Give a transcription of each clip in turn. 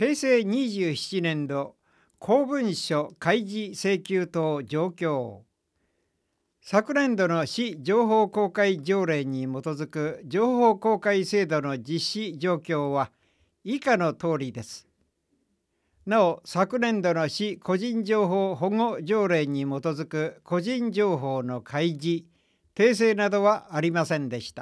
平成27年度公文書開示請求等状況。昨年度の市情報公開条例に基づく情報公開制度の実施状況は以下の通りです。なお、昨年度の市個人情報保護条例に基づく個人情報の開示、訂正などはありませんでした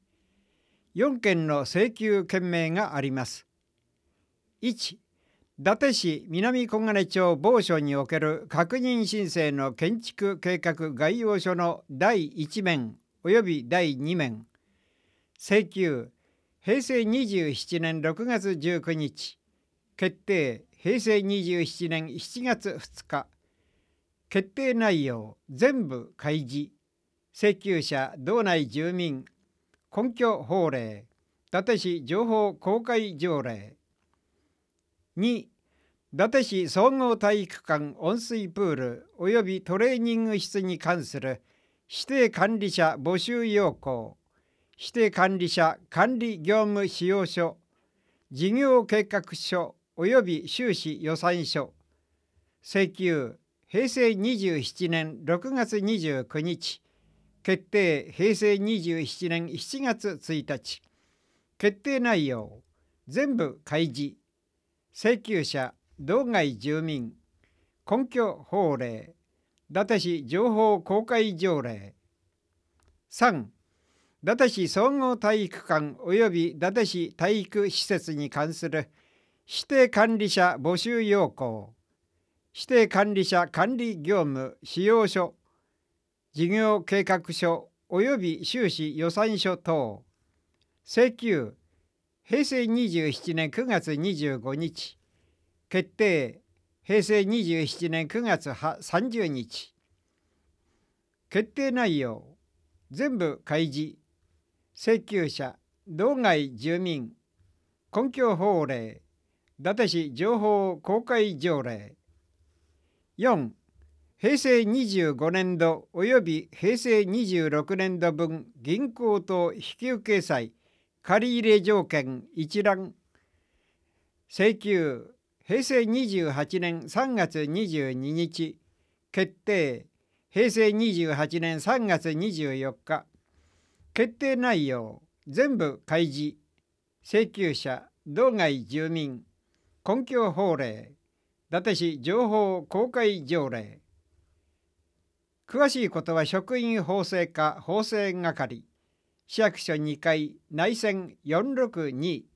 。4件の請求件名があります。1、伊達市南小金町某所における確認申請の建築計画概要書の第1面及び第2面。請求、平成27年6月19日。決定、平成27年7月2日。決定内容、全部開示。請求者、道内住民。根拠法令、伊達市情報公開条例。2、伊達市総合体育館温水プール及びトレーニング室に関する指定管理者募集要項、指定管理者管理業務使用書、事業計画書及び収支予算書。請求、平成27年6月29日。決定、平成27年7月1日。決定内容、全部開示。請求者、道外住民。根拠法令、伊達市情報公開条例。3、伊達市総合体育館及び伊達市体育施設に関する指定管理者募集要項、指定管理者管理業務使用書、事業計画書及び収支予算書等。請求、平成27年9月25日。決定、平成27年9月30日。決定内容、全部開示。請求者、道外住民。根拠法令、伊達市情報公開条例。4、平成25年度及び平成26年度分銀行等引受債借入条件一覧。請求、平成28年3月22日。決定、平成28年3月24日。決定内容、全部開示。請求者、道外住民。根拠法令、伊達市情報公開条例。詳しいことは職員法制課法制係、市役所2階内線462